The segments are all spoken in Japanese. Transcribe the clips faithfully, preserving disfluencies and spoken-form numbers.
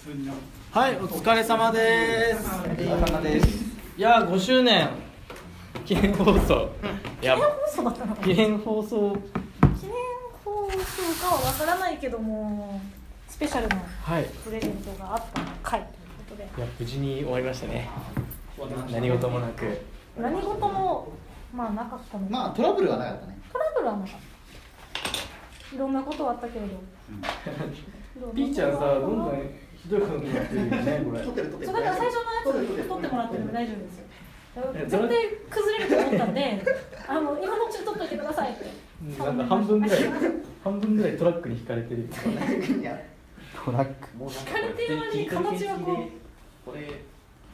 はい、お疲れ様です。 お疲れ様です。 いやー、ごしゅうねん記念放送。 記念放送だったのかな。 記念放送。 記念放送かはわからないけども、スペシャルなプレゼントがあった回ということで。 いや、無事に終わりましたね。何事もなく。 何事もまあなかったの。 まあトラブルはなかったね。 トラブルはなかった。いろんなことはあったけれど。 うん、ピーちゃんさ、どんどんひどいことになってるよね、これ。 そうだから最初のやつ撮ってもらってるので大丈夫ですよ。絶対崩れると思ったんで、あの今のうちに撮っといてくださいって。 なんか半分ぐらい半分ぐらいトラックに引かれてる。 トラック。 引かれてるのに形はこう。 これ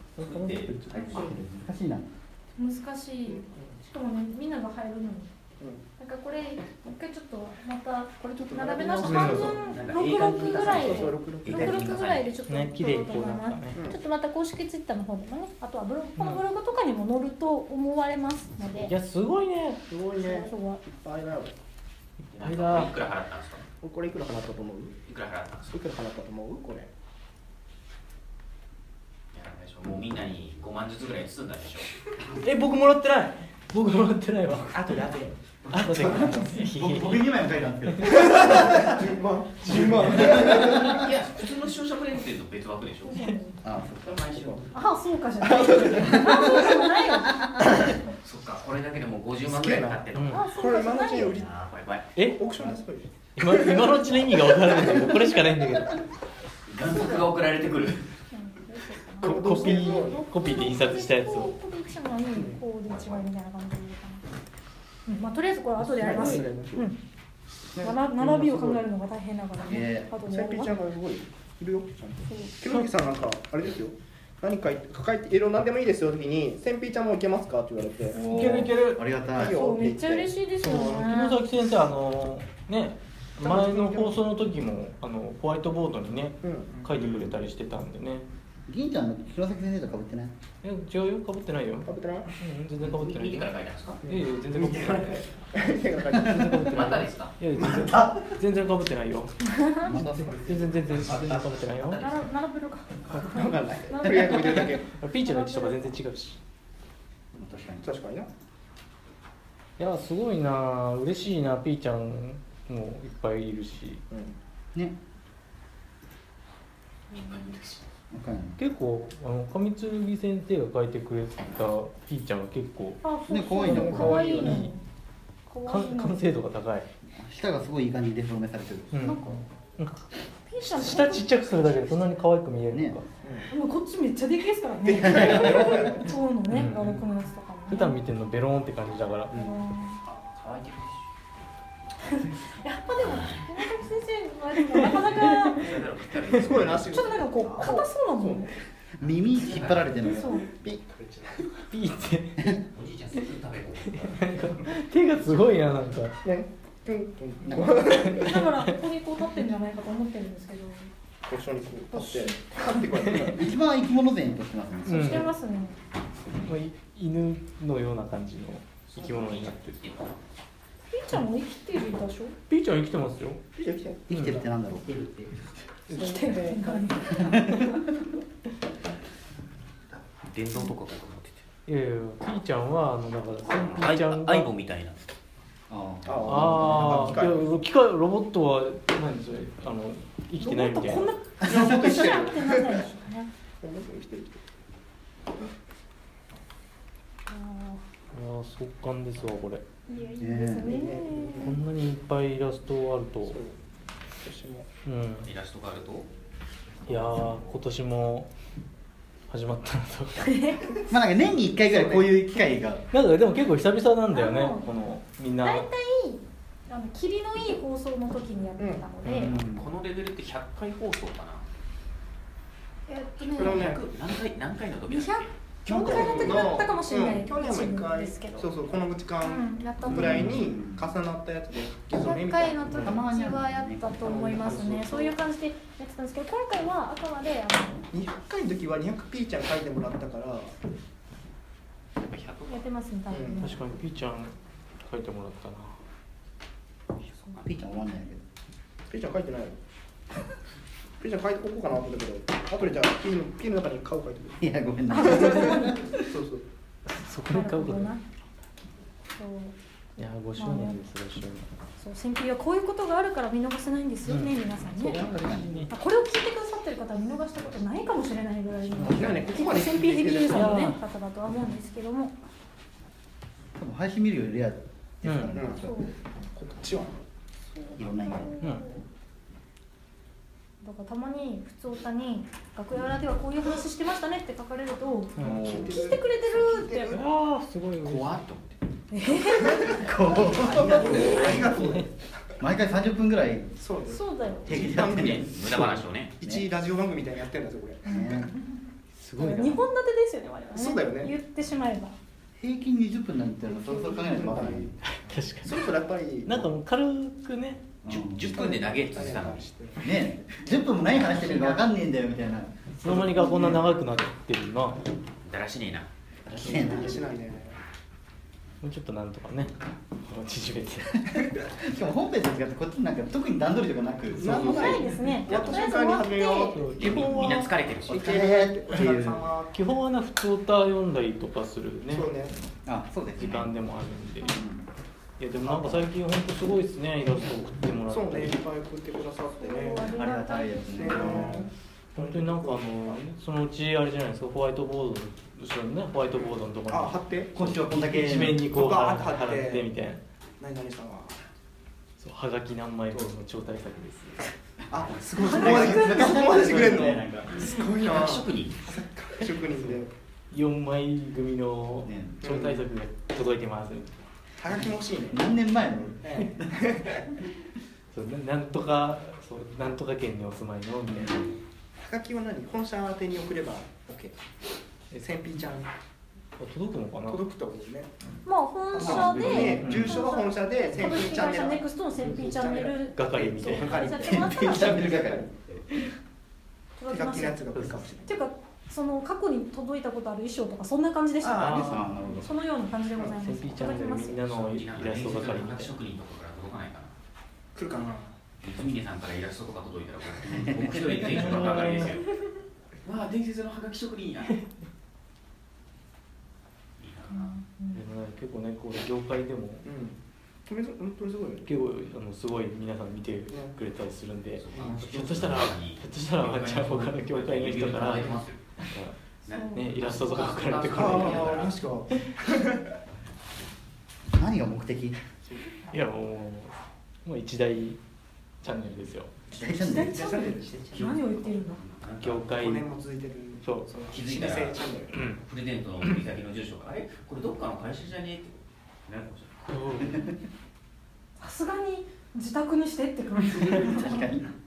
難しいな。 難しい。しかもね、みんなが入るのに。なんかこれ一回ちょっとまたこれちょっと並べ直して半分ろくろくぐらいでろくろくぐらいでちょっとね、綺麗にこうなったね。 ちょっとまた公式ツイッターの方でもね、あとはブログこのブログとかにも載ると思われますので。 いや、すごいね。 すごいね。 すごい。 いっぱいだよ。 いっぱいだ。 いくら払ったんですか？ これいくら払ったと思う？ いくら払ったんですか？ いくら払ったと思う？これ。 もうみんなにごまんずつぐらい包んだでしょ。 え、僕もらってない。僕もらってないわ。 あとであとで。 あとで。 僕にまいも書いたんですけど。 じゅうまん。じゅうまん。 いや、普通の視聴者プレゼントと別枠でしょ。 あ、 それ毎週。 あ、そうかじゃない。あ、そうかじゃないよ。 そっか、これだけでもごじゅうまんぐらいかかってるの。 あ、そうかじゃないよ。 あ、怖い怖い。 え、 オークションですこれ。 今今のうちの意味が分からないんだけど、これしかないんだけど。 贋作が送られてくる。 ココピーコピーで印刷したやつを。 コピーしたのにこうで違いみたいな感じでいいかな。うん、まあとりあえずこれ後でやります。うん。並びを考えるのが大変だからね。後でやります。 センピーちゃんがすごいいるよちゃんと。木之木さんなんかあれですよ。何か抱えて色何でもいいですよ時にセンピーちゃんもいけますかって言われて。 いけるいける。 ありがたい。 そうめっちゃ嬉しいですよね。 木之崎先生、あのね、前の放送の時もあのホワイトボードにね、書いてくれたりしてたんでね。 銀ちゃんの黒崎先生と被ってない？ え、違うよ、被ってないよ。 被ってない？ うん、全然被ってない。 見てから書いたんですか？ いやいや、全然被ってない。 手が書いてない。 またですか？ いや、全然全然被ってないよ。全然全然全然被ってないよ。 並べるか。 わかんない。とりあえず見てるだけ。 ピーチの位置とか全然違うし。 確かに。 確かにな。 いや、すごいな、嬉しいな、ピーちゃんもいっぱいいるし。 ね。 結構あの上剣先生が書いてくれたピーちゃんが結構ね、可愛いの。 可愛いね。 完成度が高い。 舌がすごいいい感じでデフォルメされてる。 うん。 なんかピーちゃん舌ちっちゃくするだけでそんなに可愛く見えるのか。 ね。 こっちめっちゃでかいですからね。そうのね、ガロクのやつとかも。 普段見てるのベローンって感じだから。 乾いてるし。 やっぱでも木之先生はなかなかすごいな。 ちょっとなんかこう硬そうなもんね。 耳引っ張られてるの。 そう。 ピピーっておじいちゃんすぐ食べる。 手がすごいな、なんか。 ね。 だからここにこう立ってんじゃないかと思ってるんですけど。 一緒にこう立って立ってこうやって。 一番生き物伝としてますね。 そうしてますね。 犬のような感じの生き物になってる。 ピーちゃんも生きてるでしょ。 ピーちゃん生きてますよ。 生きて生きてるってなんだろう。 生きてるって何？ 電動とかこう持っていやいや、ピーちゃんはあのだからセンピーて。 ちゃんが。 アイボみたいな。 あああ、いや機械ロボットは何それ、あの生きてないみたいな。 こんなロボット生きてる。 ってなんないでしょうね。 生きてる。 いや、壮観ですわこれ。 いやいいですね。 こんなにいっぱいイラストあると。 私も。 うん。 イラストがあると。 いやー、今年も始まったのと。 まあなんか年に一回ぐらいこういう機会が。 なんかでも結構久々なんだよねあの、 このみんな。 大体あの霧のいい放送の時にやってたので、 うんこのレベルってひゃっかい放送かな。 えっとね、 これをね何回何回の時だっにひゃくけ？ 去年の時だったかもしれない。 去年も一回ですけど。 そうそうこの時間うん、やったと思う。 ぐらいに重なったやつでひゃっかいの時はやったと思いますね。そういう感じでやってたんですけど、今回はあくまであのにひゃっかいの時はにひゃくピーちゃん書いてもらったからやってますね、多分ね。 確かにピーちゃん書いてもらったな。 ピーちゃん終わんないけど。 ピーちゃん書いてないよ。ピーちゃん書いておこうかなと思ったけど。 あとでじゃあ P の P の中に顔書いてくれ。 いやごめんなそうそう。 そこで買うことなない。 そういやごしゅうねんですごしゅうねん。 そう選評はこういうことがあるから見逃せないんですよね、 うん、 皆さんね。 ねこれを聞いてくださってる方は見逃したことないかもしれないぐらいのね、ここまで選評ヘビーユーザーの、ね、 いや方だとは思うんですけども、 多分配信見るよりレアですからね、 そうこっちは。 いろんな意味でうん。 だからたまに普通歌に楽屋裏ではこういう話してましたねって書かれると、 うん聞いてくれてるって。 ああすごい怖っと思ってありがとう。 毎回さんじゅっぷんぐらいそうです。 そうだよ。 平気でやってねね無駄話をね一ラジオ番組みたいなやってるんですよこれ。 ねすごいな。 にほん立てですよね、我々ね。 そうだよね言ってしまえば。 平均にじゅっぷんなんてのはそろそろ考えないと分かんない確かそれとやっぱりに。なんかもう軽くね。 じゅじゅっぷんで投げって言ってたのにねじゅっぷんも何話してるか分かんねえんだよみたいな。 いつの間にかこんな長くなってるな。 だらしねえなねえなしないね。 もうちょっとなんとかね、縮めて。 しかも本編と違ってこっちなんか特に段取りとかなくなんもないですね。 やっと瞬間に始めよう。 基本みんなは疲れてるしお疲れっていう基本はな普通歌読んだりとかするね。 そうね。 あそうですね時間でもあるんで。いやでもなんか最近本当すごいですね、イラスト送ってもらって。 そうね、いっぱい送ってくださってね。 ありがたいですねね本当になんかあのそのうちあれじゃないですか、ホワイトボードの後ろにね、ホワイトボードのところにあ、貼って。 今週はこんだけ一面にこうバー貼ッと貼ってってみたいな。 何々さんは。 そうはがき何枚分の超大作です。 あ、すごい。そこまで、そこまでしてくれんの。 なんかすごいな。 職人職人で。 よんまい組のね超大作が届いてます。 はがきも欲しいね。 何年前のそうななんとかそうなんとか県にお住まいのみたいな。 はがきは何？本社宛てに送れば OK。え、せんぴーちゃん届くのかな。 届くと思うね。 まあ本社で、 住所は本社でせんぴ株式会社ーチャンネルネクストのセンピーチャンネル係みたいな。 係やってもらったらチャンネル係届きますよ。 手書きのやつが来るかもしれない。 っていうかその過去に届いたことある衣装とかそんな感じでしたあね。 あなるほどそのような感じでございます。 センピーチャンネルみんなのイラスト係みたいな。 職人とかから届かないかな来るかな。 三峰さんからイラストとか届いたら僕一人でテンションが上がりですよわあ伝説のハガキ職人やいいなでもね結構ねこう業界でもうん。本当にすごいよね。 結構あのすごい皆さん見てくれたりするんで、 うんひょっとしたらひょっとしたらワンちゃん他の業界の人からなんかねイラストとか送られてくるんだけどああ、確か。 何が目的いやもうもう一大チャンネルですよ。 時代チャンネルチャンネル何を言ってるの？ 業界ごねんも続いてる。 そう気づいたら老舗チャンネル。 うんプレゼントの送り先の住所があれこれどっかの会社じゃねえってなるかもしれないさすがに自宅にしてって感じ。 確かにね。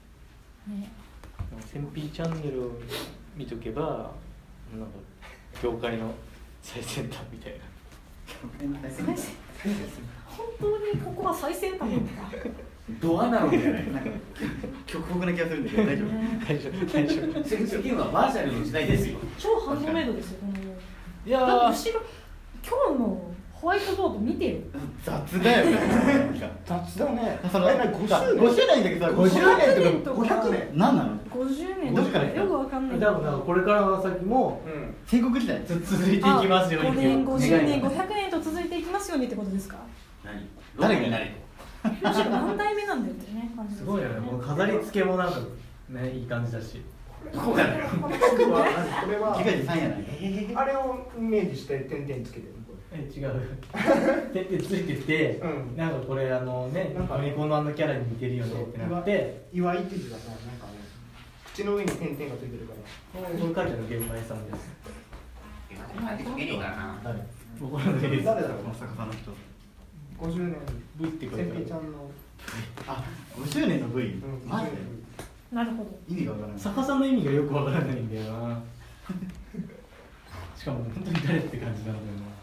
センピーチャンネルを見とけばなんか業界の最先端みたいな。 最先本当にここは最先端なんだ。 ドアなのじゃないなんか極北な気がするんだけど大丈夫大丈夫大丈夫。 世間はバーチャルの時代ですよ超ハンドメイドですよ。このいやだってー後ろ今日のホワイトボード見てよ。 雑だよね雑だね。 そのえ、なにご周年？ ご周年だけどさごじゅうねんとかごひゃくねん。 何なのごじゅうねんどっから来たよくわかんない。 多分なんかこれからの先もうん。 戦国時代つ続いていきますようにごねん、ごじゅうねん、 願いごひゃくねんと続いていきますようにってことですか。 何誰がロボになれむしろ何代目なんだよってね感じですすごいよね。もう飾り付けもなんかねいい感じだし。 どこかだよこれは自画自賛やないあれをイメージして点々つけてる。 え違う。手ってついてて、 うんなんかこれあのねなんかファミコンのあのキャラに似てるよねってなって、 祝いって字がさ、なんかね、口の上に点々がついてるから。 この会社の現場さんです。 ここまで書けねえからな誰？僕らのです。 誰だろう。 まさかさの人ごじゅうねん。 V って書いてあるせんぴーちゃんの。 あごしゅうねんの V うんマジでなるほど。 意味がわからない逆さの意味がよくわからないんだよな。しかも本当に誰って感じなんだよな。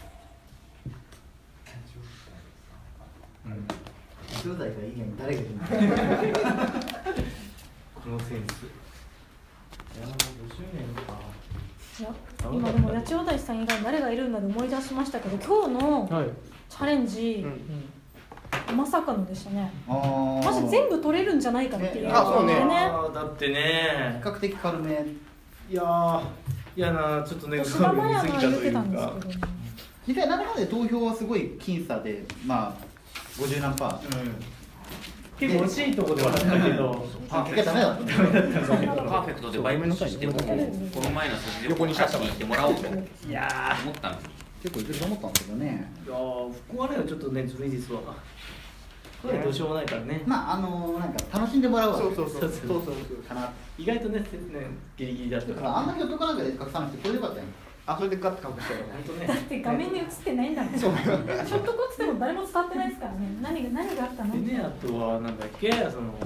うん。 じゅう代がいいゲーム誰が言ってんのこのセンス。いやもうごじゅうねんか。 いや今でも八千代大さん以外誰がいるんだで思い出しましたけど、今日のはい。 チャレンジ、 うん。 まさかのでしたね。 あマジ全部取れるんじゃないかっていう、 あそうねだってね比較的軽め。 いやー嫌なちょっとね吉田麻也見すぎが言ってたんですかけどね。 実際なんだかんだで投票はすごい僅差で、まあごじゅうなんパー。 結構惜しいとこではあったけどあ、結局ダメだった。 パーフェクトでバイブしてもこの前の数字で横にしちゃったに行ってもらおうと思いやったんです。 結構いけると思ったんですけどね。 ーいやー福はねちょっとねずるいですわこれどうしようもないからねまああのなんか楽しんでもらうわけそうそうそうそうそうそうかな。 意外とねねギリギリだっただかかららあんなに男なんかで隠さなくてこれでよかったよ。 あ、それでガッて隠したよ本当ねだって画面に映ってないんだもん。ショットコーチでも誰も伝わってないですからね。何が何があったの？ でねあとはなんだっけそのその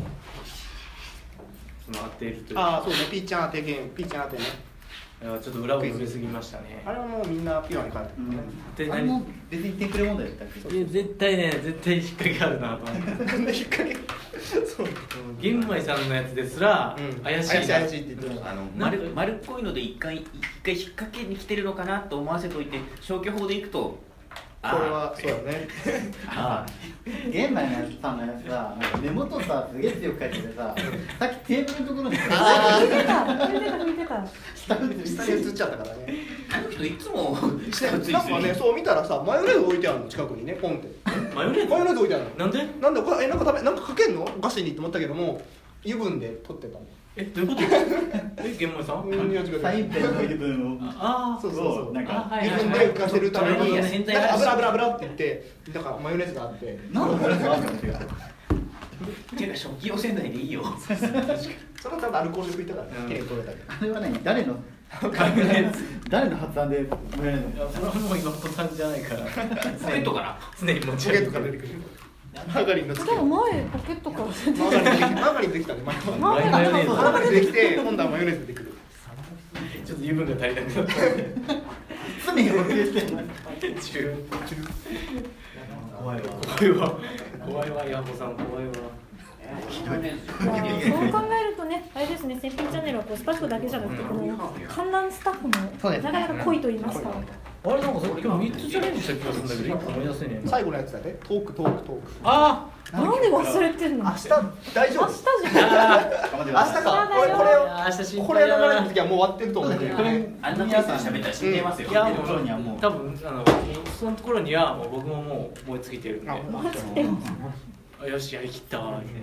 当てるというかああ、そうね、ピーちゃん当てゲーム、ピーちゃん当てねいやちょっと裏を読みすぎましたねあれはもうみんなピュアに書いてるねであれも別にテンプレ問題だったけど。 いや絶対ね絶対引っ掛けあるなと思ってなんで引っ掛けそう玄米さんのやつですらうん怪しい怪しい怪しいって言ってたあの丸丸っこいので一回一回引っ掛けに来てるのかなと思わせといて消去法でいくとこれはそうだねあ玄米のやつさんのやつさ、なんか目元さすげえ強く書いててさ、さっきテーブルのところにあ拭いてた拭いてた拭いてた。 下打って下に映っちゃったからねあの人いつも下がついなんかね、 てる。 そう見たらさ、マヨネーズ置いてあるの近くにね、ポンってマヨネーズマヨネーズ置いてあるのなんでなんで、これ、え、なんか食べ、なんかかけんのお菓子にって思ったけども油分で取ってたのえどういうことえ玄米さんうんいや違う違うサインペンの油分をああそうそうそうなんかはいはい油分で浮かせるためにはいはいなんか油油油って言ってだからマヨネーズがあってなんでこれがあるの違う。 ていうか食器用洗剤でいいよ。 それは多分アルコールで拭いたからうん手に取れたけどあれはね、誰のマヨネーズ誰の発案でマヨネーズいやそれはもう岩本さんじゃないからポケットから常に持ちポケ上げてットから出てくるマーガリンのつけでも前ポケットから出てマーガリンできマーガリンできたね前はマーマヨネーズマーガリンできて今度はマヨネーズでくるちょっと油分が足りなくなった常に補給してるのに。 中怖いわ。 怖いわ怖いわ岩本さん怖いわそう考えるとね、あれですね、先品チャンネルはこうスタッフだけじゃなくて、この観覧スタッフもそうですねなかなか濃いと言いますか。 あれなんかさ今日みっつチャレンジした気がするんだけどいっこ思い出せねえな最後のやつだねトークトークトークあなんで忘れてんの？ 明日大丈夫明日じゃん。 あ明日かこれこれをあ明日死んこれ流だよれた時はもう終わってると思うんだよこれあんな皆さん喋ったら死んでますよ。 いやところにはもう多分あのその頃にはもう僕ももう燃え尽きてるんであマジで。 あよしやりきったわみたいな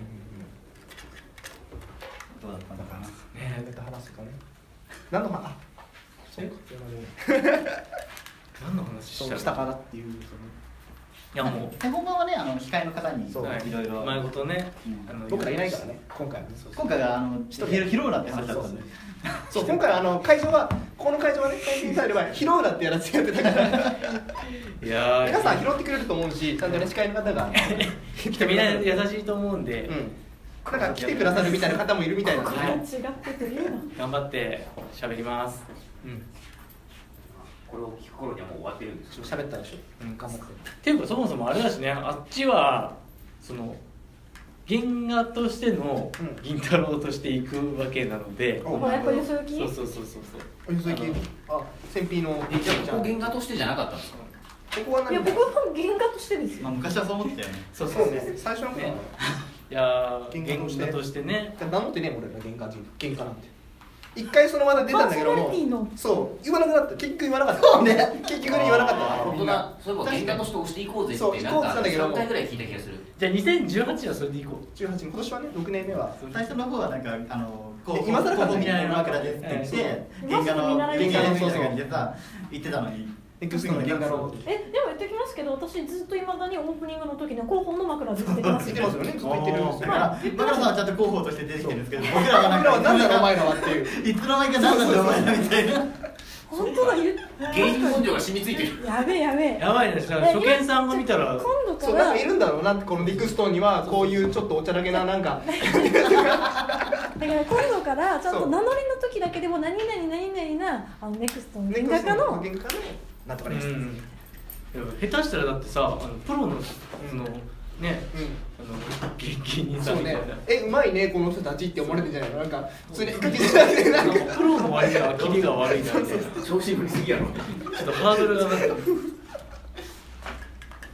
どうだったのかな。 ねネタ話すかね何の話あそうか何の話したそうしたからっていういやもう本番はね、あの控えの方にいそうはいろいろ。 前ごとねうんあの僕らいないからね今回はね今回はあのちょっと拾うなって話だったんで。 そう今回あの会場はこの会場はね最近スタイルは拾うなってやらせてやってたからいやー皆さん拾ってくれると思うしちゃんとね司会の方がみんな優しいと思うんで、 うんなんか来てくださるみたいな方もいるみたいなので、 はい違ってというの。 頑張って喋りますうんこれを聞く頃にはもう終わってるんですよ。 喋ったでしょうん頑張ってっていうかそもそもあれだしねあっちはその原画としてのうん銀太郎としていくわけなので、 おこれやっぱりそういう気？ そうそうそうそうそうおよそ行きあ先品のえじゃあここ原画としてじゃなかったんですか。 ここは何いや僕は原画としてですよ。 まあ昔はそう思ってたよね。 そうそねそううね最初の頃はねいやー原画として原画としてね名乗ってね俺ら原画人原画なんて一回そのまま出たんだけどパーソもナリティのそう言わなくなった結局言わなかったそうね結局ね言わなかった本当だ。そういえば原画として押していこうぜそうってなんか行こうって言ったんだけどさんかいぐらい聞いた気がする。 じゃあにせんじゅうはちはそれでいこうじゅうはち今年はねろくねんめは最初の方はなんかあのえ今更かここみたいな枕ですって言って原画の原画の見習いそうそうでさ言ってたのにエクストの原画のえでも言ってきますけど、私ずっといまだにオープニングの時の広報の枕ずっと出てますよ。 言ってますよねずっと言ってるんですよだから枕さんはちゃんと広報として出てきてるんですけど僕らはなん僕らはか何だろお前らはっていういつの間にか何なんだお前らみたいな本当だ言う。 芸人根性が染みついてる。 やべえやべえ。 やばいですだから初見さんが見たら今度かそうなんらかいるんだろうなってこのネクストにはこういうちょっとおちゃらけななんかだから今度からちゃんと名乗りの時だけでも何々何々なあのネクストの原画家の原画家のなんとかですうんでも下手したらだってさあのプロのそのねうんあの芸人さそうねんみたいな、 えうまいねこの人たちって思われてんじゃないのなんか普通にかけてなくてなんかプロの割にはキリが悪いなみたいなちょ調子乗りすぎやろ。 っとハードルがなんか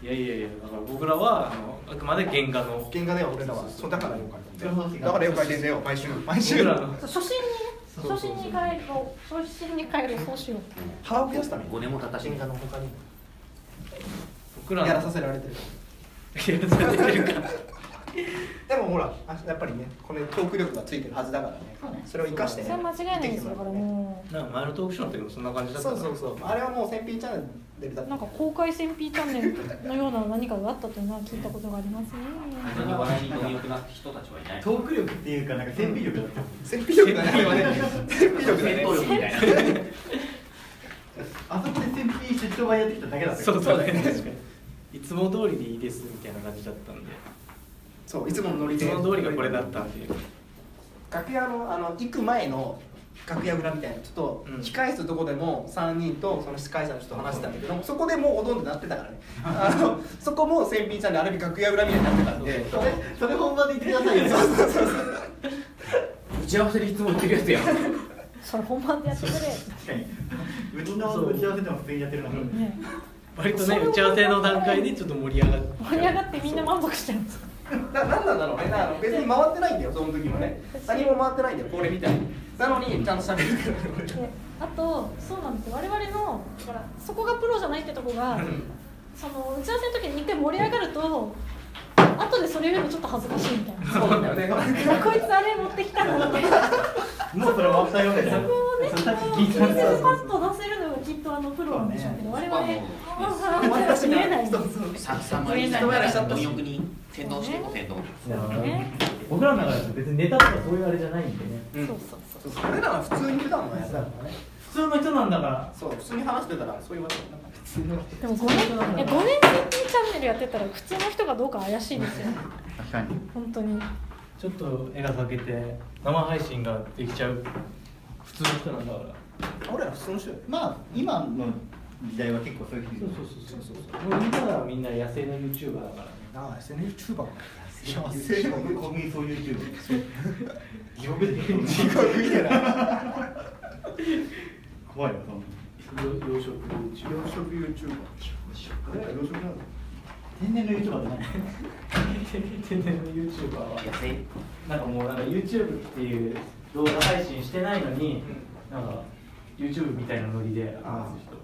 いやいやいや、だから僕らはあのあくまで原画の原画では俺らはそうだから絵を描いてるだから絵を描いてんだよ毎週毎週僕らの初心にね初心に帰ろう初心に帰ろうそうしよう腹を増やすためにごねんも経たし原画の他にも僕らのやらさせられてるやらされてるかでもほらやっぱりねこれトーク力がついてるはずだからねそれを生かしてねそれは間違いないですよだからもなんか前のトークショーの時もそんな感じだったそうそうそうあれはもう千品チャンネルだったうなんか公開戦 P チャンネルのような何かがあったというのは聞いたことがありますね本当に笑いに貪欲な人たちはいない。 トーク力っていうかなんか戦備力だった千品力だねあれはね千品力だね戦闘力みたいな。 あそこで戦備出張版やってきただけだったそうそうね確かにいつも通りでいいですみたいな感じだったんでそういつものノリいつでも通りがこれだったんで楽屋のあの行く前の楽屋裏みたいなちょっと控え室のとこでもさんにんとその司会者の人と話してたんだけどそこでもうほとんどなってたからねあのそこも千品ちゃんである意味楽屋裏みたいになってたんでそれそれ本番で言ってくださいよそうそうそう打ち合わせでいつも言ってるやつやん。 それ本番でやってくれ確かにうちの打ち合わせでも普通にやってるなね割とね打ち合わせの段階でちょっと盛り上がって盛り上がってみんな満足しちゃうんですかななんなんだろうねあの別に回ってないんだよその時もね何も回ってないんだよこれみたいになのにちゃんと喋るであとそうなんですよ我々のだからそこがプロじゃないってとこがその打ち合わせの時に一回盛り上がると後でそれ言うのちょっと恥ずかしいみたいなそうなんだよねこいつあれ持ってきたのってもうそれ終わったようですそこをねそれさっき気にせず聞いたんですよパッと出せるのがきっとあのプロなんでしょうけど我々あ私あ見えないんそうですそうささまに貪欲に天丼しても天丼。 ね僕らの中で別にネタとかそういうあれじゃないんでねうんそうそうそうそう俺らは普通に普段のやつだからね普通の人なんだからそう普通に話してたらそういうわけなんか普通のでもごねんえごねん P チャンネルやってたら普通の人かどうか怪しいですよ確かに本当にちょっと絵が描けて生配信ができちゃう普通の人なんだから俺ら普通の人よまあ今の時代は結構そういう人いるそうそうそうそうもうみんながみんな野生の YouTuber だからねああ エスエヌユーチューバーいや正国国民そういう YouTube 地獄で地獄みたいな怖いわそんな養殖 YouTuber 養殖 YouTuber 俺ら養殖なの天然の YouTuber じゃない天然の YouTuber は野生。 なんかもうなんか YouTube っていう動画配信してないのに、なんか YouTube みたいなノリで話す人。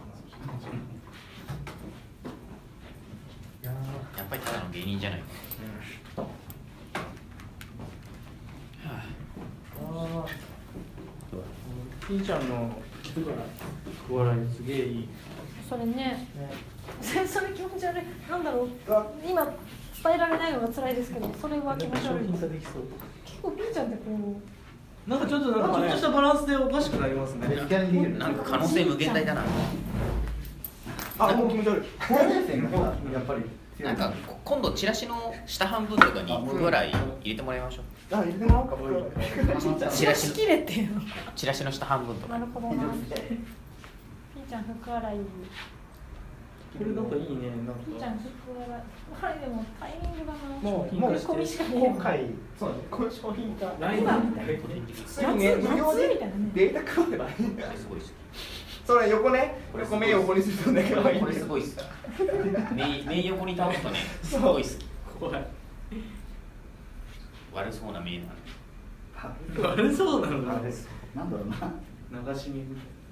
やっぱりただの芸人じゃない。 ああ、ピーちゃんの人からお笑いすげえいい。 それねねそれ気持ち悪いなんだろう今伝えられないのが辛いですけどそれは気持ち悪い商品化できそう。 結構ピーちゃんってこうなんかちょっとなんかちょっとしたバランスでおかしくなりますね。 いきなりできるなんか可能性無限大だな。 あもう気持ち悪い高年生がやっぱりなんか今度チラシの下半分とかに福笑い入れてもらいましょう。 あ入れてもらおうかチラシ仕切れっていうのチラシの下半分とか。 なるほどなピーちゃん福笑いこれなんかいいね。なんピーちゃんか福笑いあれでもタイミングだなもうもう込みしかねえ今回そうだねこれ商品化ライブ今みたいな普通にね無料夏みでたいなねデータ配ればいいすごいっす。 それ横ね横目横にするとだけはいいこれすごいっす。目目横に倒すとねすごいっす。 怖い。 悪そうな目なの。 悪そうなのだね。 なんだろうな流し見み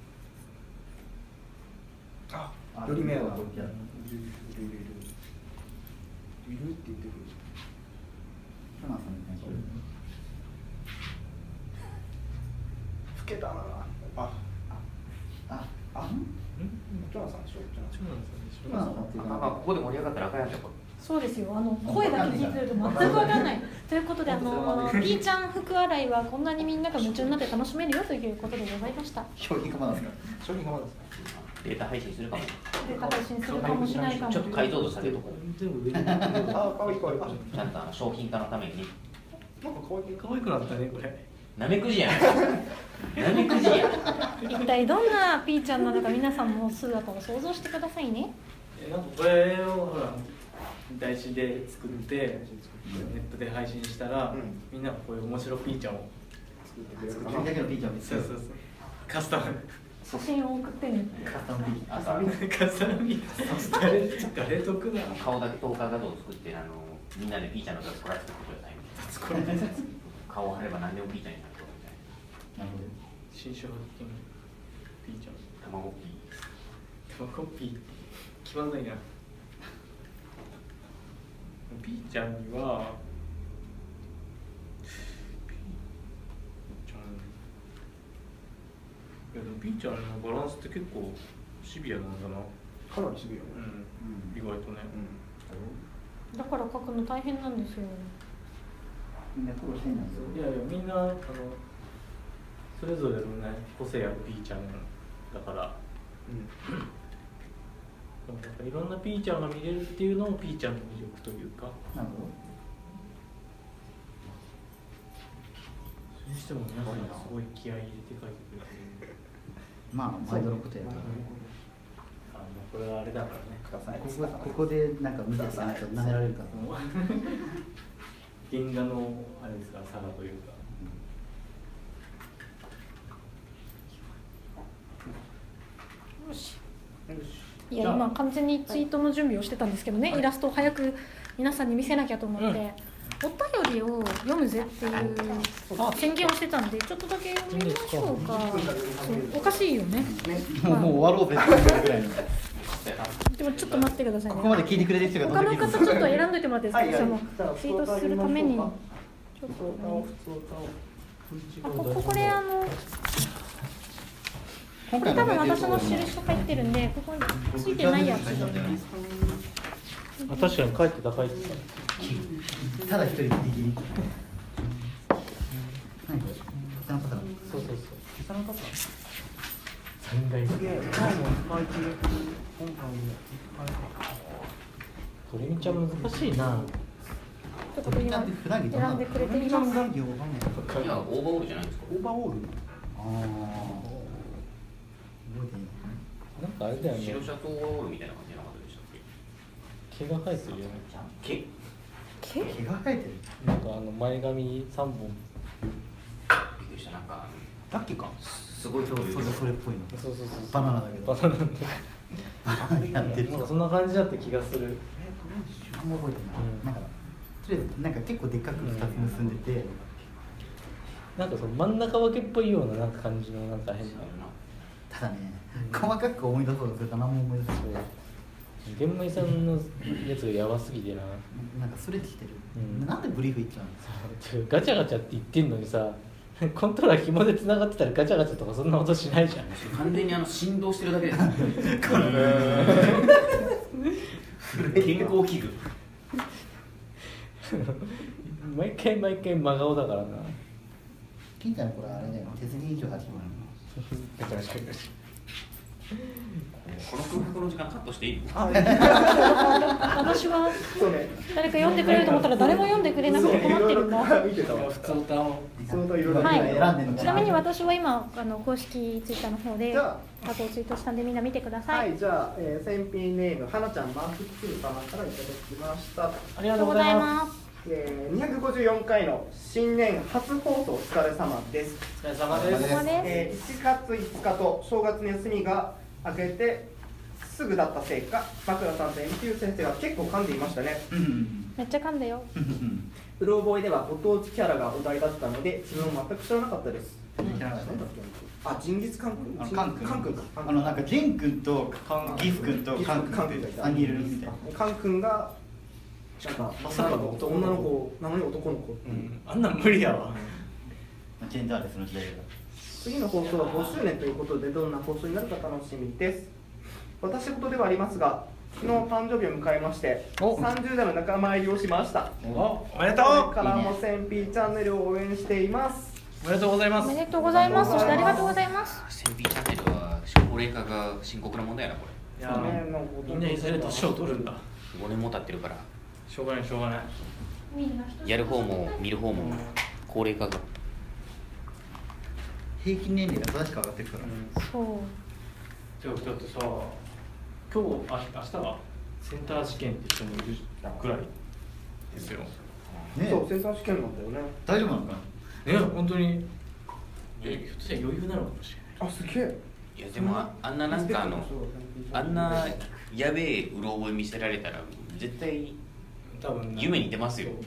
ああより目がいるいるいるいるいるって言ってくるそうなんですねそれ老けたなあああジョナサンでしょジョナサンそうなんですまあまあここで盛り上がったらあかんやんじゃんこそうですよあの声だけ聞いてると全く分かんないということであのピーちゃん福洗いはこんなにみんなが夢中になって楽しめるよということでございました商品化まだですか商品がまだですかれ。データ配信するかも。 データ配信するかもしれないかもちょっと解像度下げとこう。 全部上に。 あかわいいかわいいあちゃんとあの商品化のためにね。 なんかかわいい可愛くなったねこれ。 なめくじやん。なめくじやん。 一体どんなピーちゃんなのか皆さんも姿を想像してくださいねえなんかこれをほら台紙で作ってネットで配信したら、 うんみんながこういう面白ピーちゃんを作ってくれる自分だけのピーちゃんを見つけるそうそうそうカスタム写真を送ってね。 カスタムビー朝カスタムビー誰誰得な顔だけ投下画像を作ってあのみんなでピーちゃんの画作らせたことじゃないみたいな顔を貼れば何でもピーちゃんになるみたいな。 なるほど。 新種発見ピーちゃん卵ピー卵ピー気まずいな。ピーちゃんにはピーちゃんいやでもピーちゃんのバランスって結構シビアなんだな。 かなりするよね。 うん、意外とね、 だから書くの大変なんですよ。 みんな苦労してんなんですよ。 いやいやみんなあのそれぞれのね個性あるピーちゃんだからでもやっぱいろんなピーちゃんが見れるっていうのもピーちゃんの魅力というか。 なるほど。 それにしても皆さんすごい気合い入れて書いてくれてる。 まあ毎度のことやから。 あのこれはあれだからね。 ここここでなんか見ていかないと舐められるから。 原画のあれですか差がというか。 よし。いや今完全にツイートの準備をしてたんですけどね、イラストを早く皆さんに見せなきゃと思って、うん、お便りを読むぜっていう宣言をしてたんで、ちょっとだけ読みましょうか。おかしいよね。 もうもう終わろうぜってぐらいの。 でもちょっと待ってくださいね。 ここまで聞いてくれてる人が他の方ちょっと選んどいてもらっていいですか。私もツイートするためにちょっと、ね、あこここれあの。これ多分私の印入ってるんで、ここについてないやつで。 あ、確かに書いてた書いてた。ただ一人でギリギリ。何これ？下の方。そうそうそう。 下の方。 三階。すげえ。トリミちゃん難しいな。 ちょっと今選んでくれています。 髪はオーバーオールじゃないですか。 オーバーオール。 ああ。 なんかあれだよね。 白シャツオーバーオールみたいな感じなかったでしたっけ？ 毛が生えてるよね。 毛？ 毛？ 毛が生えてる。 なんかあの前髪三本。 びっくりした。なんかだっけか。 すごいそれそれそれっぽいの。 そうそうそう。 バナナだけど。 バナナだけど。 やってる。 なんかそんな感じだった気がする。 あんま覚えてない。なんかとりあえずなんか結構でっかく二つ結んでて。 なんかその真ん中分けっぽいようななんか感じのなんか変な。 ただね、細かく思い出そうとすると何も思い出せない。 玄米さんのやつがやばすぎてな。 なんかそれてきてる。 うん、 なんでブリーフいっちゃうんですか。 ガチャガチャって言ってんのにさ、コントローラー紐で繋がってたらガチャガチャとかそんな音しないじゃん。 完全にあの振動してるだけです。健康器具。 毎回毎回真顔だからな。 金ちゃんこれあれね、手すり以上始まるの。 この空白の時間カットしていい？ 私は誰か読んでくれると思ったら誰も読んでくれなくて困ってるんだ。 普通歌を。 はい。ちなみに私は今あの公式ツイッターの方で過去をツイートしたんでみんな見てください。 はい、じゃあ、えー、選品ネームはなちゃんマークツー様からいただきました。 ありがとうございます。 えー、にひゃくごじゅうよんかいの新年初放送お疲れ様です。 お疲れ様です。 えー、いちがついつかと正月の休みが明けてすぐだったせいか、枕さんと エムキュー 先生が結構噛んでいましたね。 めっちゃ噛んだよ。 うろ覚えではご当地キャラがお題だったので自分も全く知らなかったです。あ、ジンギスカン君。 あ、カン君。 カン君か。 あのなんかジン君とギフ君とカン君って三人いるみたいな。 カン君がなんかまさかの女の子なのに男の子。 うん、あんなん無理やわ。 ジェンダーレスの時代が。 次の放送はごしゅうねんということでどんな放送になるか楽しみです。私事ではありますが、昨日誕生日を迎えましてさんじゅうだいの仲間入りをしました。 お、おめでとう。 これからもセンピーチャンネルを応援しています。 おめでとうございます。 おめでとうございます。そしてありがとうございます。 センピーチャンネルは高齢化が深刻な問題やなこれ。 いや、みんないずれ年を取るんだ。 ごねんも経ってるからしょうがないしょうがない。 やる方も見る方も高齢化が平均年齢が正しく上がっていくから。 そう。 じゃあだってさ、今日あ明日はセンター試験って人もいるぐらいですよ。 ね、そうセンター試験なんだよね。 大丈夫なのかな。 ね、本当に。え、ひょっとしたら余裕なのかもしれない。 あ、すげえ。 いやでも あ, あんななんかあのあんなやべえうろ覚え見せられたら絶対多分夢に出ますよ。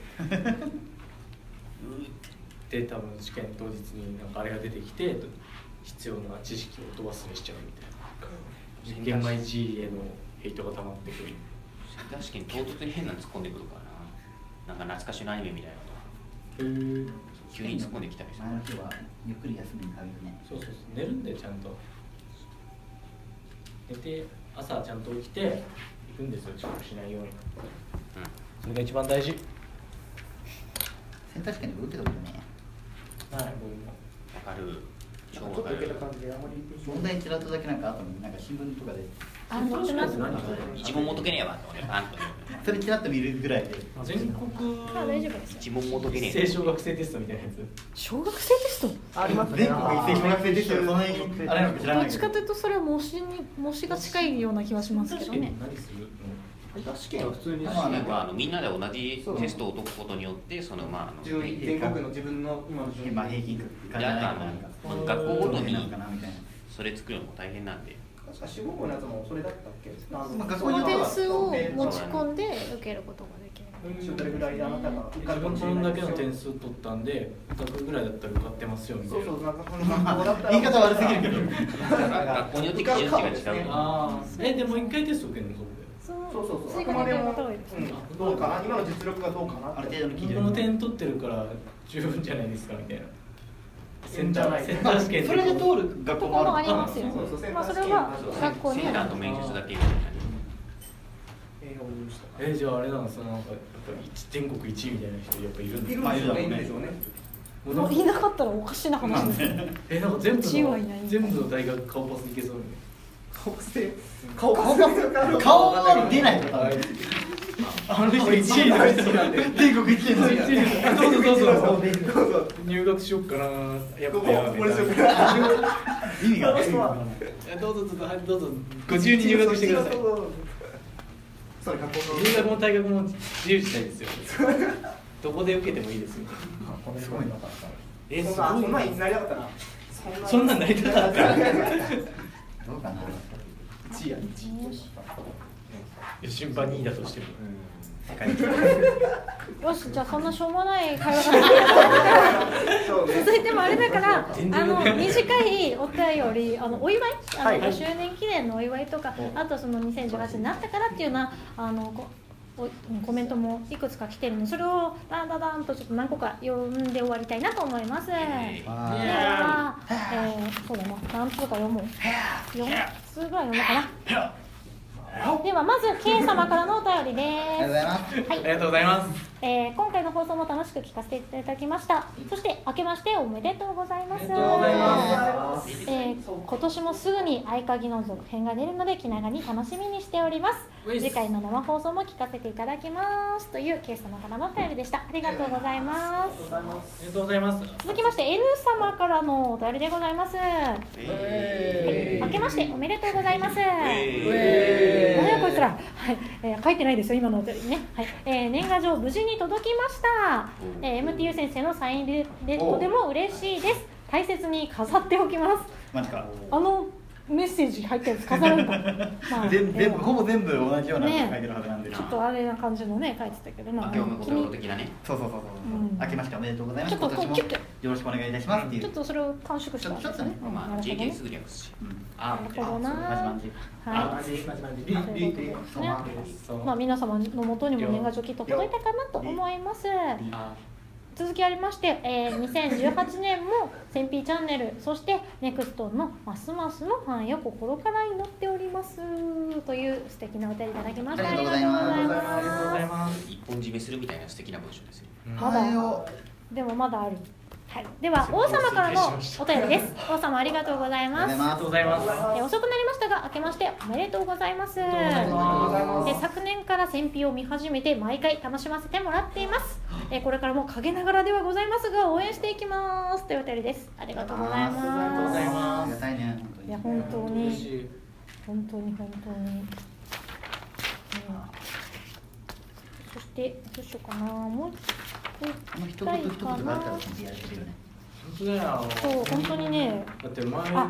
で多分試験当日になんかあれが出てきて必要な知識を飛ばすにしちゃうみたいな。実験前 G へのヘイトが溜まってくる。 確かに唐突に変なの突っ込んでくるからな。なんか懐かしのアニメみたいなのが急に突っ込んできたりする。 前の日はゆっくり休みに限るね。 そうそうそう、寝るんでちゃんと寝て朝ちゃんと起きて行くんですよ、遅刻しないように。うん、それが一番大事。 選択肢に受けたことね。 はい、僕もわかる。 ちょっと受けた感じであまり問題ちらっとだけなんか後になんか新聞とかであ、載ってます。 一問も解けねえわって俺パンと言う。 それちらっと見るぐらいで。 全国あ、大丈夫ですよ。 一問も解けねえ。 清小学生テストみたいなやつ。 小学生テスト。 ありますね。 全国一斉小学生テストその辺あれなんか知らどないけど。 っちかというとそれは模試に模試が近いような気はしますけどね。 何する？ 試験は普通にまあなんかあのみんなで同じテストを解くことによってそのまああの順位全国の自分の今の順位まあ平均かであとあの学校ごとになんかなみたいな。 それ作るのも大変なんで。 確か四国のやつもそれだったっけ？あのまあ学その校によっては点数を持ち込んで受けることができる。 どれぐらいであなたが受かるかもしそれないんだけの点数取ったんで、受かるぐらいだったら受かってますよみたいな。 そうそう、なんかこの学校だったら言い方悪すぎるけど。 学校によって基準値が違う。 ああ、えでも一回テスト受けるのそこで。 そうそうそう。 追加で点が取る。 うん、どうかな、今の実力がどうかな。 ある程度の基準。 この点取ってるから十分じゃないですかみたいな。センターセンター試験それで通る学校もここもあある。 りますよ。 そうそうまあそれは学校にセンターと面接だけみたいな。 えじゃああれなんそのなんかやっぱり全国一位みたいな人やっぱいるんですか。 いるんですよね、いるんでしょうね。 もういなかったらおかしな話ですよ。 えなんか全部一位はいないの全部の大学顔パスいけそうに。 顔して顔顔が顔は出ないと多分。 あの人一位の人なんで。 全国一位の人。 どうぞどうぞどうぞ。 入学しよっかなやっここぱやめこれしようた。 か意味がない。 どうぞどうぞはいどうぞご自由に入学してください。 それ学校の入学も退学も自由自在ですよ。どこで受けてもいいですみたいな。 すごいな。 えそんなそんなんなりたかったな。 そんなんなりたかった。 どうかな。 一位や一位。審判にいだとしても。 よし、じゃあそんなしょうもない会話が続いてもあれだから、あの短いお便り、あのお祝い、あのごしゅうねん記念のお祝いとか、あとそのにせんじゅうはちねんになったからっていうようなあのこおコメントもいくつか来てるので、それをダンダダンとちょっと何個か読んで終わりたいなと思います。では、えー、そうだな、何つか読もう。よんつぐらい読もうかな。ではまず K 様からのお便りです。 ありがとうございます。 はい、 ありがとうございます。 えー、今回の放送も楽しく聞かせていただきました。そして明けましておめでとうございます。 ありがとうございます。 えー、今年もすぐに合鍵の続編が出るので気長に楽しみにしております。次回の生放送も聞かせていただきますという K 様からのお便りでした。ありがとうございます。 ありがとうございます。 続きまして N 様からのお便りでございます。 え明けましておめでとうございます。 え何やこいつら、はいえー、書いてないですよ今のお便りね、はいえー、年賀状無事に届きました、えー、エムティーユー 先生のサインでとても嬉しいです。大切に飾っておきます。 マジか。 あのメッセージ入ったやつ飾るんだ、まあ、 全全部ほぼ全部同じようなことね書いてるはずなんで。 ちょっとあれな感じのね書いてたけど、まあ、 明けおめことろ的なね。 そうそうそうそう。 うん明けましておめでとうございます。 ちょっとこう今年もキュッてよろしくお願いいたしますっていう。 ちょっとそれを短縮したんですね。うんまあなるほどジェーケーねすぐ略すし。 うんあなるほどな。 マジマジ。 はマジマジマジい。ということでね、まあ皆様の元にも年賀状きっと届いたかなと思います。 あ続きありまして、えー、にせんじゅうはちねんもセンピーチャンネル、そしてネクストのますますのファンや心から祈っておりますという素敵なお便りいただきました。 ありがとうございますありがとうございます。 一本締めするみたいな素敵な文章ですよ。 まだでもまだある。はい、では王様からのお便りです。王様ありがとうございあます。 りがとうございます。 ありがとうございます。 えー遅くなりましたが明けましておめでとうございます。 ありがとうございます。 で昨年から戦費を見始めて毎回楽しませてもらっています。えーこれからも陰ながらではございますが応援していきますというお便りです。ありがとうございありがとうございま。 ますありがたいね。 いや本当に嬉しい。 本当に本当に。うん、そしてどうしようかな、もうあの一一個行きたいか言一言があるからな。 ちゃんとやれてるよね。 本当だよ。 そう本当にね。 だって前あ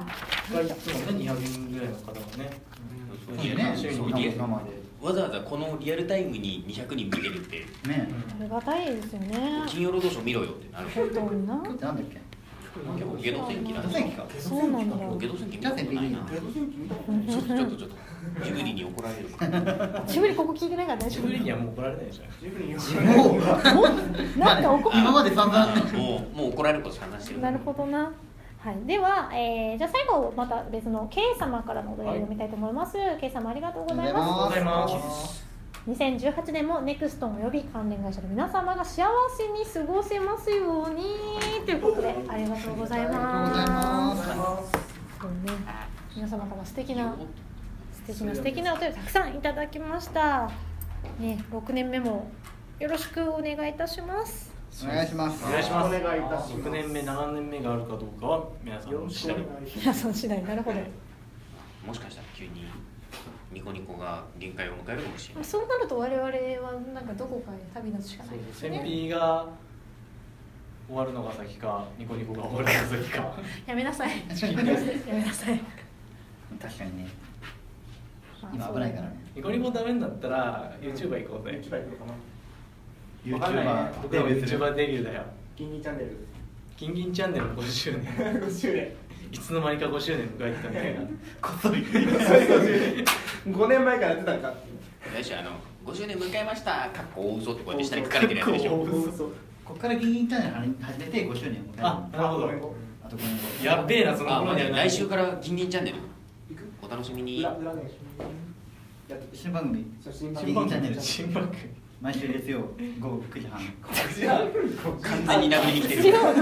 がいつもねにひゃくにんぐらいの方がね、 いいね、 楽しみに見てる。 わざわざこのリアルタイムににひゃくにん見てるってね。 ありがたいですよね。 金曜ロードショー見ろよってなる。 本当にな。 なんだっけ。 ゲド戦記なんゲド戦記か。 そうなんだ。 ゲド戦記見たことないな。ちょっとちょっとちょっとジブリに怒られるか。 ジブリここ聞いてないから大ジ丈ブリにはもう怒られないでしょ。 ジブリにもう夫。なんか怒今まで散々ね。 もうもう怒られることしか話してる。 なるほどな。はい、では、えー、じゃあ最後また別の K 様からのお題を読みたいと思います。はい、K 様ありがとうございます。 ありがとうございます。 にせんじゅうはちねんもネクストンおよび関連会社の皆様が幸せに過ごせますようにということでありがとうございます。そうね、皆様から素敵な素敵な素敵なお便りたくさんいただきました。ね、ろくねんめもよろしくお願いいたします。 お願いします。 お願いします。 お願いいたします。 ろくねんめ、ななねんめがあるかどうかは皆さんの次第。 皆さん次第。なるほど。 もしかしたら急にニコニコが限界を迎えるかもしれない。 そうなると我々はなんかどこかへ旅立つしかないですね。 戦費が終わるのが先か、ニコニコが終わるのが先か。 やめなさい。やめなさい。 確かにね。今危ないからね。 ニコニコダメになったら YouTuber 行こうぜ。 YouTuber 行こうかな。 YouTuber 僕らは YouTuber デビューだよ。 ギンギンチャンネル。 ギンギンチャンネルごじゅうねん。 ごしゅうねん。 いつの間にかごしゅうねん迎えてたみたいな。 こっそり。 ごねんまえからやってたんか。 よし、あのごじゅうねん迎えました。かっこ大嘘ってこうやって下に書かれてるやつでしょ。 こっからギンギンチャンネル始めてごしゅうねんを迎える。 あ、なるほど。 あとごねんご。 やっべえな、そのあ、まあ頃には。 来週からギンギンチャンネルお楽しみに。 裏裏ね。 新番組。 新ギンギンチャンネル。 新番組。 毎週月曜午後くじはん。 完全に殴りに来てる。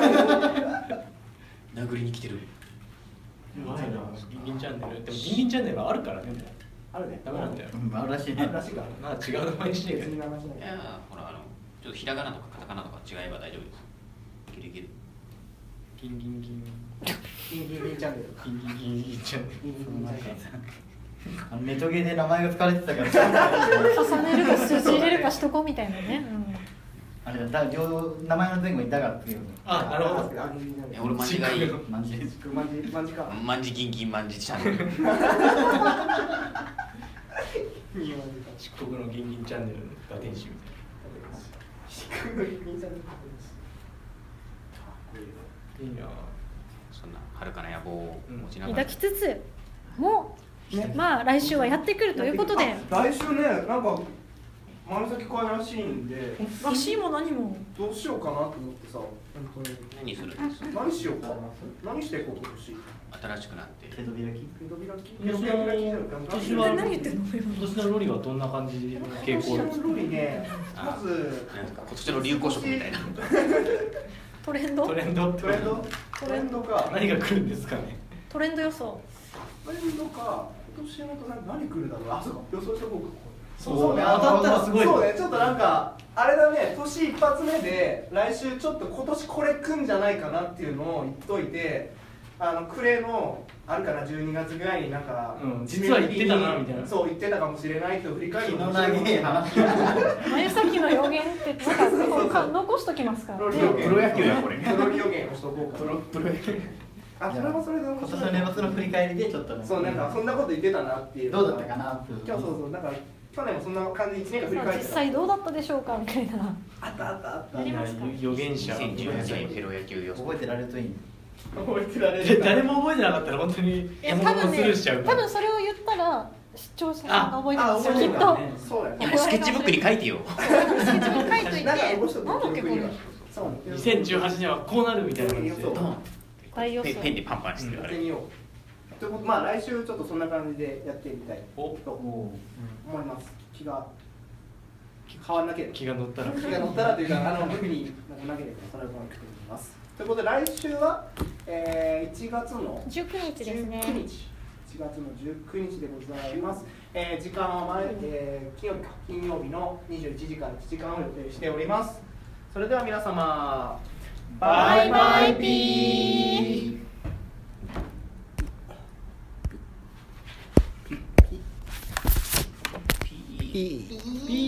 殴りに来てる。 うまいな、ギンギンチャンネル。でもギンギンチャンネルはあるからね。 あるね。 ダメなんだよ。 うん、あるらしいね。 あるらしいから。 まあ違う名前にしてる。 いやほらあのちょっとひらがなとかカタカナとか違えば大丈夫です。いけるいける。 ギンギンギン。 ギンギンギンチャンネル。 ギンギンギンギンチャンネル。 ギンギンギンチャンネル。 あのネトゲで名前が使われてたから重ねるか数字入れるかしとこうみたいなね。 あれだ、両名前の前後にだからっていう。 あ、なるほど。 いや俺マジがいい。 マジで。 マジマジか。 マンジギンギンマンジチャンネル。 漆黒のギンギンチャンネルが天使みたいな。いいな。 そんな遥かな野望を持ちながら。 抱きつつも、まあ来週はやってくるということで。 来週ね、なんか前先会らしいんで。 らしいも何も。 どうしようかなと思ってさ。 何するんですか。 何しようか。何していこう今年。 新しくなって。 手扉き。 手扉き。 今年は何言ってんの？ 今年のロリはどんな感じの傾向ですか。 ロリね、まずなんか今年の流行色みたいな。 トレンド？ トレンドトレンドトレンドか。 何が来るんですかね。 トレンド予想。 トレンドか。今年の何来るだろう。あ、そうか。予想しとこうか。 そうね、当たったらすごい。 そうね、ちょっとなんかあれだね、年一発目で来週ちょっと今年これ来んじゃないかなっていうのを言っといて、あの暮れのあるかなじゅうにがつぐらいになんか、 うん、実は言ってたなみたいな。 そう言ってたかもしれないと振り返るの。 長い話。 前先の予言ってなんか残しときますから。 プロ野球やこれ。 プロ予言をしとこうか。プロプロ野球。あ、それもそれで面今白い。 年の年末の振り返りでちょっとね。 そうなんかそんなこと言ってたなっていう。 どうだったかなって。 今日そうそうなんか去年もそんな感じでいちねんかん振り返ってた。 実際どうだったでしょうかみたいな。 あったあったあった。 みんな予言者。 にせんじゅうはちねんプロ野球予想。 覚えてられるといい。 覚えてられる。 誰も覚えてなかったら本当に山本スルーしちゃう。 多分それを言ったら視聴者さんが覚えてますよきっと。 そうだよね。 スケッチブックに書いてよ。 スケッチブック書いといて。なんだっけこれ。 にせんじゅうはちねんはこうなるみたいな感じで。 大予想。 ペンでパンパンしてるあれ。 やってみよう。ということまあ来週ちょっとそんな感じでやってみたいと思います。気が変わらなければ。 気が乗ったら。 気が乗ったらというかあの特になければそれを思います。ということで来週は、えー、いちがつのじゅうくにちですね。 じゅうくにち。いちがつのじゅうくにちでございます。えー、時間は前、えー、金曜日か金曜日のにじゅういちじからいちじかんを予定しております。それでは皆様バイバイピー。 ピー。